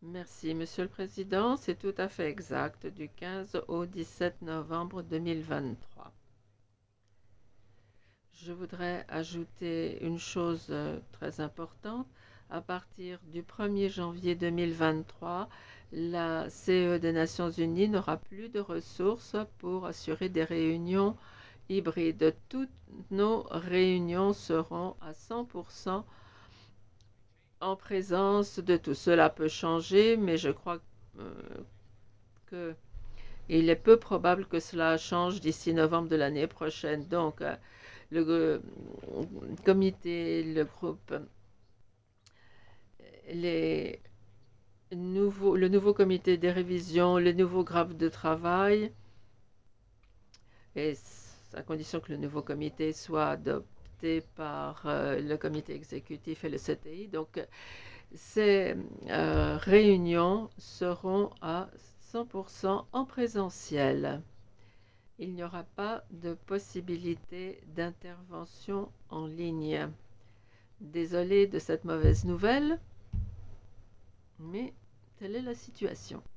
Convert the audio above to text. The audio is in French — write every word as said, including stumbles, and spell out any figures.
Merci, Monsieur le Président. C'est tout à fait exact, du quinze au dix-sept novembre deux mille vingt-trois. Je voudrais ajouter une chose euh, très importante. À partir du premier janvier deux mille vingt-trois, la C E des Nations Unies n'aura plus de ressources pour assurer des réunions hybrides. Toutes nos réunions seront à cent pour cent en présence de tous. Cela peut changer, mais je crois euh, que il est peu probable que cela change d'ici novembre de l'année prochaine. Donc, euh, le euh, comité, le groupe, les nouveaux, le nouveau comité des révisions, le nouveau graphe de travail, et à condition que le nouveau comité soit adopté par euh, le comité exécutif et le C T I. Donc, ces euh, réunions seront à cent pour cent en présentiel. Il n'y aura pas de possibilité d'intervention en ligne. Désolé de cette mauvaise nouvelle, mais telle est la situation.